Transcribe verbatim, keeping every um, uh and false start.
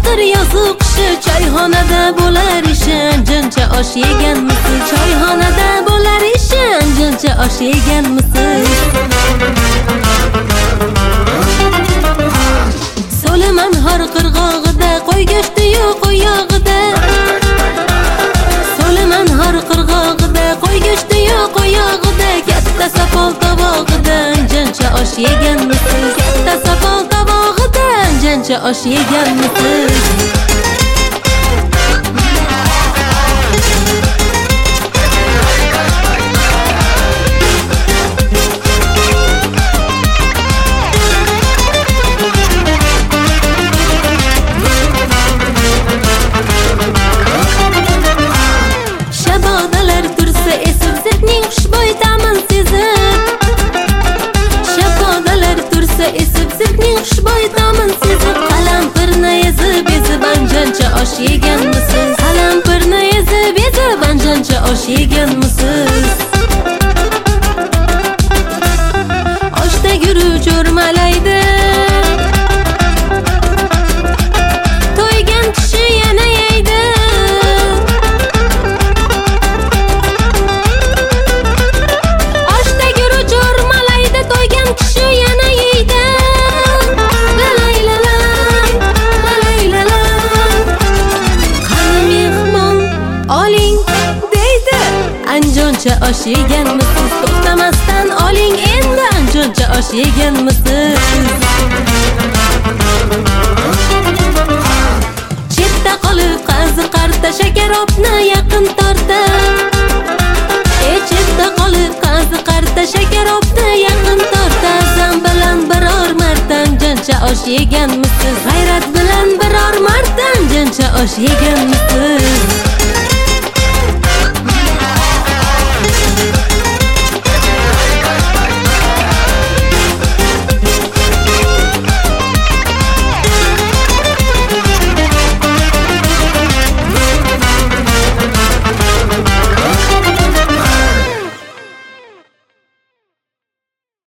Qishdir yozu qishi choyxonada bo'lar ishin, jincha osh yeganmisiz? Choyxonada bo'lar ishin, jincha osh yeganmisiz? So'liman har qirg'og'ida qo'y go'shti-yu qo'y yog'ida. So'liman har qirg'og'ida qo'y go'shti-yu qo'y yog'ida. Katta sopol tovog'idan jincha osh yeganmisiz? Katta sopol tovog'idan jincha osh yeganmisiz? Shabodalar tursa esib zirning xushbo'y ta'min sezib. Shabodalar tursa esib zirning xushbo'y ta'min sezib. Qalampirni ezib ezib anjancha osh yeganmisiz? Qalampirni ezib ezib anjancha osh yeganmisiz? Oshda guruch o'rmalaydi, to'ygan kishi yana yeydi. Oshda guruch o'rmalaydi, to'ygan kishi yana yeydi. La lay la lay, la lay la lay. Qani mehmon oling deydi, anjoncha osh yeganmisiz? To'xtamasdan oling endi, anjoncha osh yeganmisiz? Chetda qolib qazi qarta shakar opni yaqin torta. E chetda qolib qazi qarta shakar opni yaqin torta. Zam bilan biror marta anjoncha osh yeganmisiz? G'ayrat bilan biror marta anjoncha osh yeganmisiz?